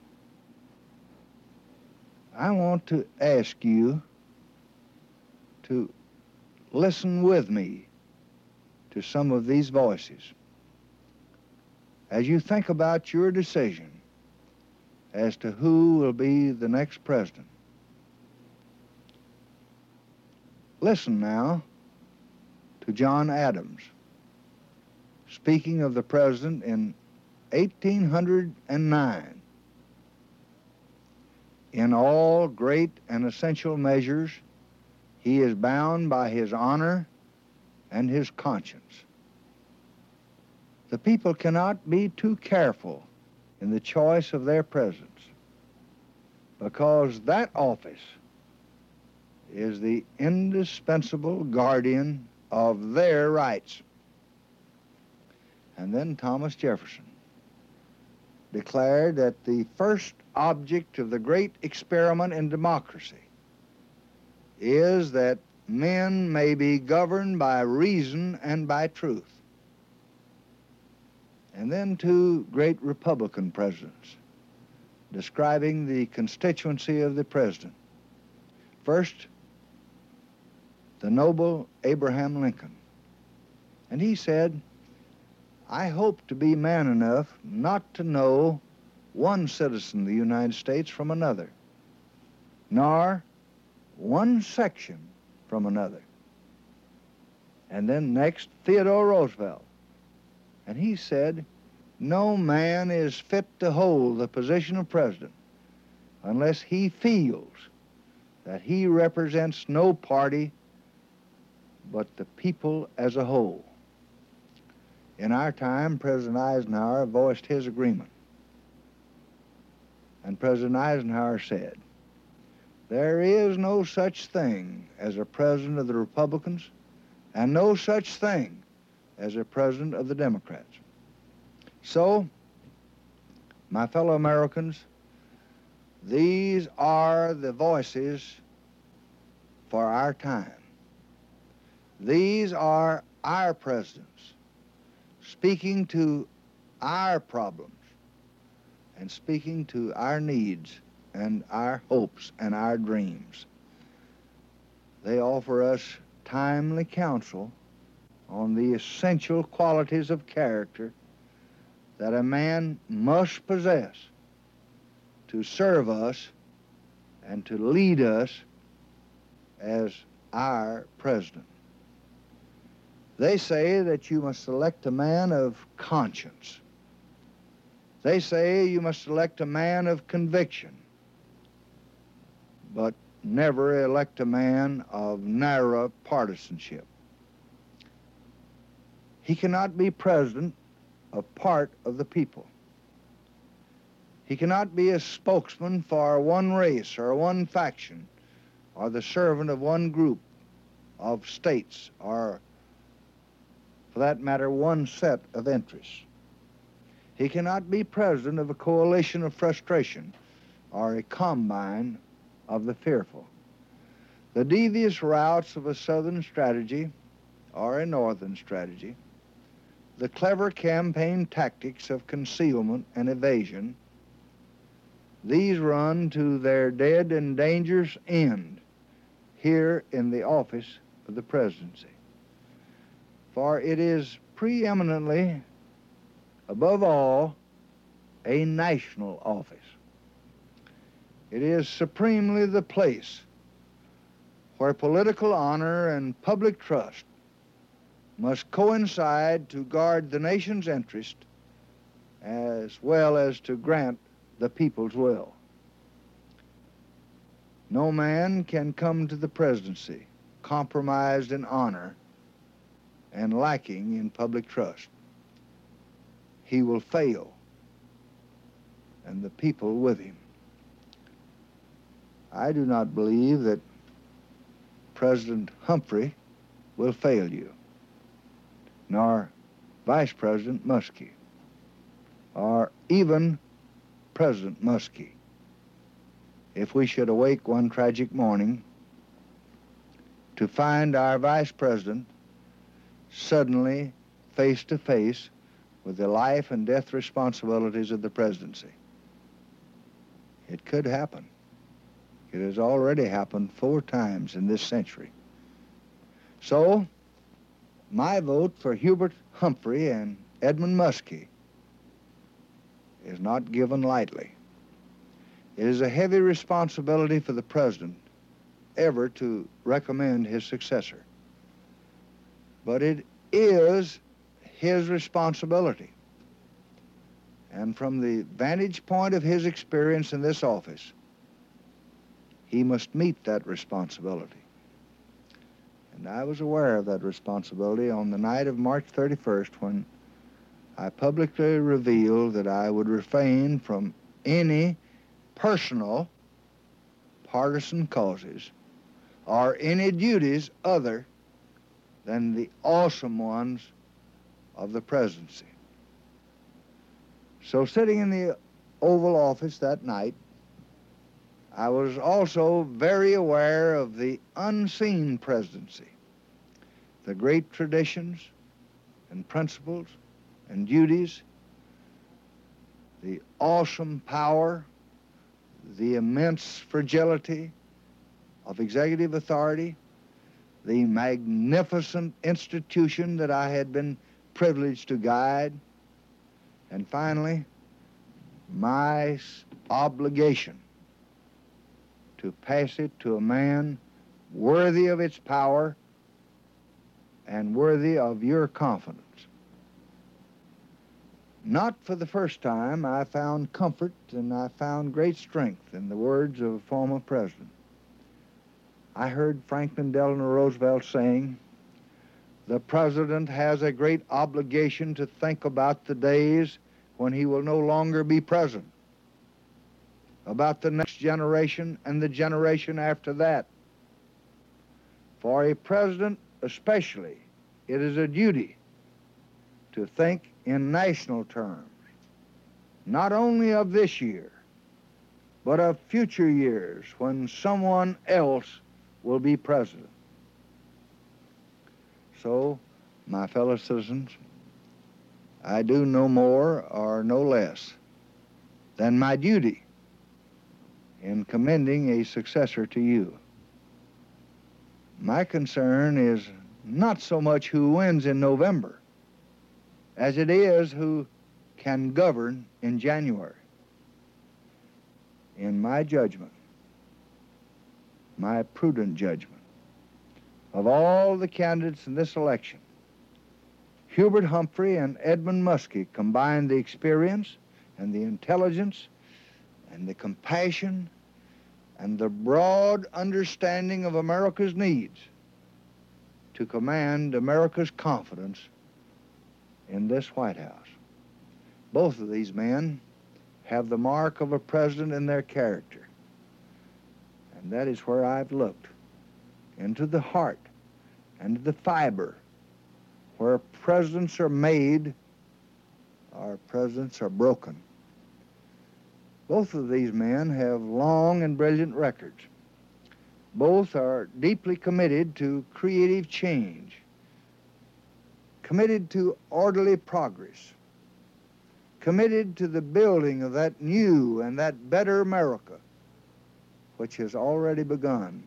I want to ask you to listen with me to some of these voices as you think about your decision as to who will be the next president. Listen now to John Adams, speaking of the president in eighteen hundred nine. In all great and essential measures, he is bound by his honor and his conscience. The people cannot be too careful in the choice of their presidents, because that office is the indispensable guardian of their rights. And then Thomas Jefferson declared that the first object of the great experiment in democracy is that men may be governed by reason and by truth. And then two great Republican presidents describing the constituency of the president. First, the noble Abraham Lincoln. And he said, I hope to be man enough not to know one citizen of the United States from another, nor one section from another. And then next, Theodore Roosevelt. And he said, no man is fit to hold the position of president unless he feels that he represents no party but the people as a whole. In our time, President Eisenhower voiced his agreement. And President Eisenhower said, there is no such thing as a president of the Republicans and no such thing as a president of the Democrats. So, my fellow Americans, these are the voices for our time. These are our presidents speaking to our problems and speaking to our needs and our hopes and our dreams. They offer us timely counsel on the essential qualities of character that a man must possess to serve us and to lead us as our president. They say that you must select a man of conscience. They say you must elect a man of conviction, but never elect a man of narrow partisanship. He cannot be president of part of the people. He cannot be a spokesman for one race or one faction or the servant of one group of states or, for that matter, one set of interests. He cannot be president of a coalition of frustration or a combine of the fearful. The devious routes of a southern strategy or a northern strategy, the clever campaign tactics of concealment and evasion, these run to their dead and dangerous end here in the office of the presidency. For it is preeminently, above all, a national office. It is supremely the place where political honor and public trust must coincide to guard the nation's interest as well as to grant the people's will. No man can come to the presidency compromised in honor and lacking in public trust. He will fail, and the people with him. I do not believe that President Humphrey will fail you, nor Vice President Muskie, or even President Muskie. If we should awake one tragic morning to find our Vice President suddenly face to face with the life and death responsibilities of the presidency. It could happen. It has already happened four times in this century. So, my vote for Hubert Humphrey and Edmund Muskie is not given lightly. It is a heavy responsibility for the president ever to recommend his successor. But it is his responsibility. And from the vantage point of his experience in this office, he must meet that responsibility. And I was aware of that responsibility on the night of March thirty-first when I publicly revealed that I would refrain from any personal partisan causes or any duties other than the awesome ones of the presidency. So sitting in the Oval Office that night, I was also very aware of the unseen presidency, the great traditions and principles and duties, the awesome power, the immense fragility of executive authority, the magnificent institution that I had been privileged to guide, and finally, my obligation to pass it to a man worthy of its power and worthy of your confidence. Not for the first time, I found comfort and I found great strength in the words of a former president. I heard Franklin Delano Roosevelt saying, "The president has a great obligation to think about the days when he will no longer be president, about the next generation and the generation after that. For a president especially, it is a duty to think in national terms, not only of this year, but of future years when someone else will be president." So, my fellow citizens, I do no more or no less than my duty in commending a successor to you. My concern is not so much who wins in November as it is who can govern in January. In my judgment, my prudent judgment, of all the candidates in this election, Hubert Humphrey and Edmund Muskie combined the experience and the intelligence and the compassion and the broad understanding of America's needs to command America's confidence in this White House. Both of these men have the mark of a president in their character. And that is where I've looked, into the heart and the fiber, where presidents are made, our presidents are broken. Both of these men have long and brilliant records. Both are deeply committed to creative change, committed to orderly progress, committed to the building of that new and that better America, which has already begun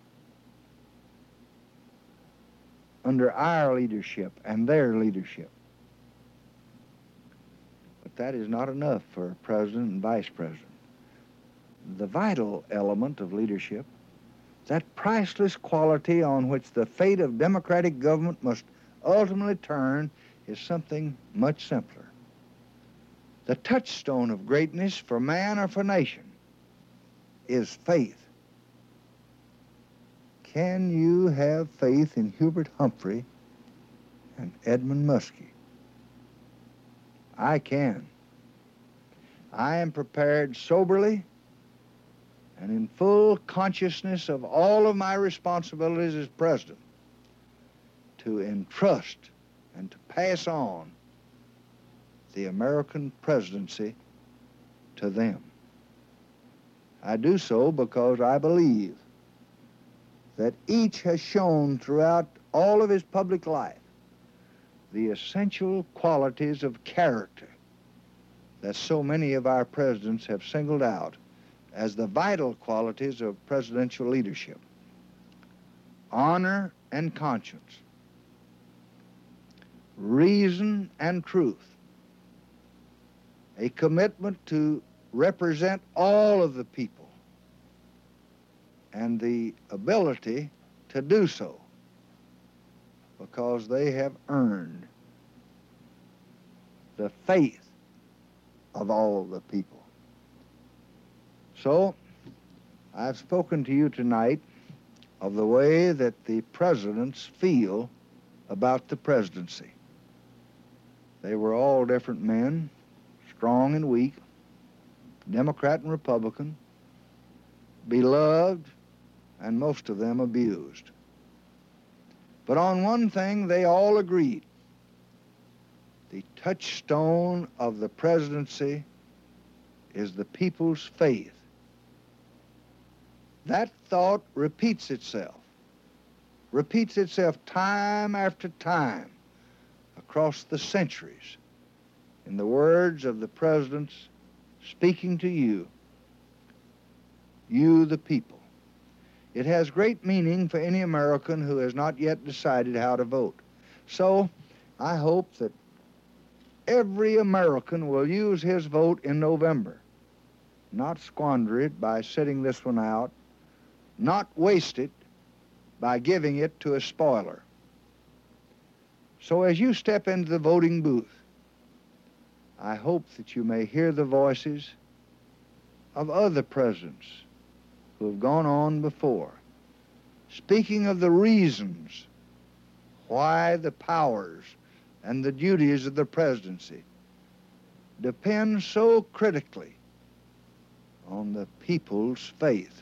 under our leadership and their leadership. But that is not enough for a president and vice president. the vital element of leadership, that priceless quality on which the fate of democratic government must ultimately turn, is something much simpler. The touchstone of greatness for man or for nation is faith. Can you have faith in Hubert Humphrey and Edmund Muskie? I can. I am prepared soberly and in full consciousness of all of my responsibilities as president to entrust and to pass on the American presidency to them. I do so because I believe that each has shown throughout all of his public life the essential qualities of character that so many of our presidents have singled out as the vital qualities of presidential leadership: honor and conscience, reason and truth, a commitment to represent all of the people, and the ability to do so because they have earned the faith of all of the people. So, I've spoken to you tonight of the way that the presidents feel about the presidency. They were all different men, strong and weak, Democrat and Republican, beloved, and most of them abused. But on one thing they all agreed: the touchstone of the presidency is the people's faith. That thought repeats itself, repeats itself time after time across the centuries in the words of the presidents speaking to you, you the people. It has great meaning for any American who has not yet decided how to vote. So I hope that every American will use his vote in November, not squander it by sitting this one out, not waste it by giving it to a spoiler. So as you step into the voting booth, I hope that you may hear the voices of other presidents who have gone on before, speaking of the reasons why the powers and the duties of the presidency depend so critically on the people's faith.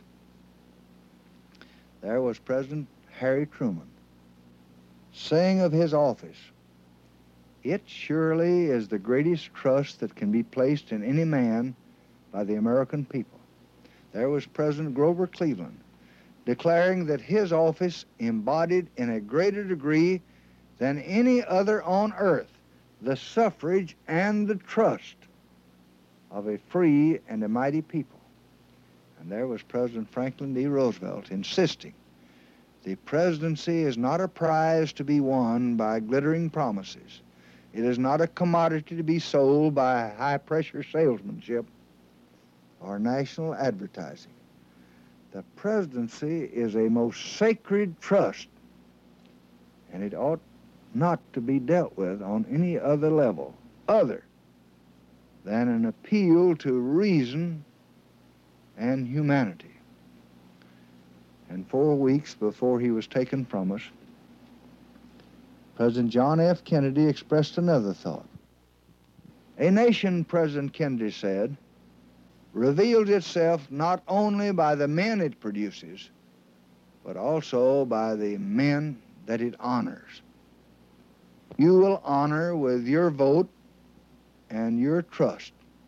There was President Harry Truman saying of his office, "It surely is the greatest trust that can be placed in any man by the American people." There was President Grover Cleveland declaring that his office embodied in a greater degree than any other on earth the suffrage and the trust of a free and a mighty people. And there was President Franklin D. Roosevelt insisting the presidency is not a prize to be won by glittering promises. It is not a commodity to be sold by high-pressure salesmanship or national advertising. The presidency is a most sacred trust, and it ought not to be dealt with on any other level other than an appeal to reason and humanity. And four weeks before he was taken from us, President John F. Kennedy expressed another thought. A nation, President Kennedy said, reveals itself not only by the men it produces, but also by the men that it honors. You will honor with your vote and your trust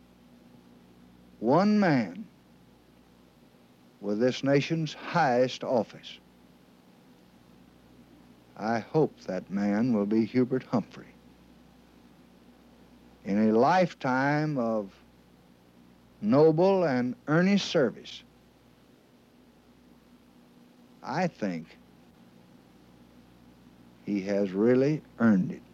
one man with this nation's highest office. I hope that man will be Hubert Humphrey. In a lifetime of noble and earnest service, I think he has really earned it.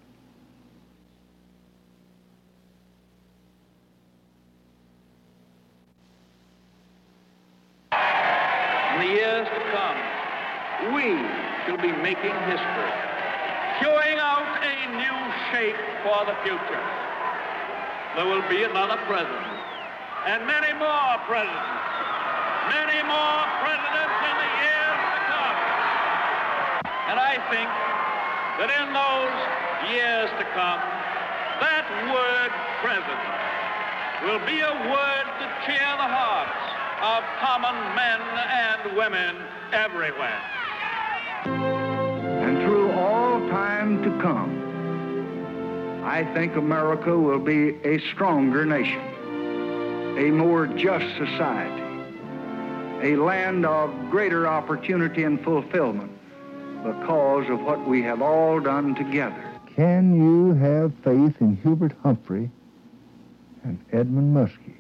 the years to come, we shall be making history, hewing out a new shape for the future. There will be another president, and many more presidents, many more presidents in the years to come. And I think that in those years to come, that word president will be a word to cheer the hearts of common men and women everywhere. And through all time to come, I think America will be a stronger nation, a more just society, a land of greater opportunity and fulfillment because of what we have all done together. Can you have faith in Hubert Humphrey and Edmund Muskie?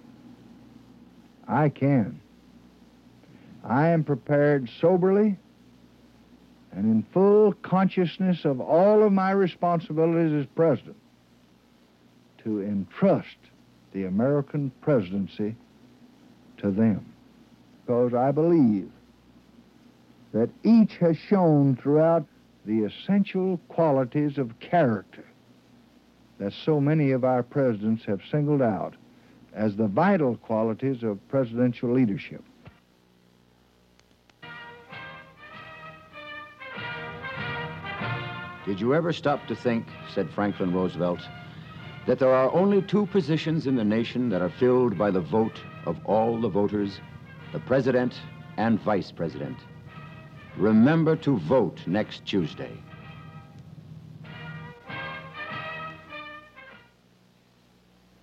I can. I am prepared soberly and in full consciousness of all of my responsibilities as president to entrust the American presidency to them. Because I believe that each has shown throughout the essential qualities of character that so many of our presidents have singled out as the vital qualities of presidential leadership. Did you ever stop to think, said Franklin Roosevelt, that there are only two positions in the nation that are filled by the vote of all the voters, the president and vice president? Remember to vote next Tuesday.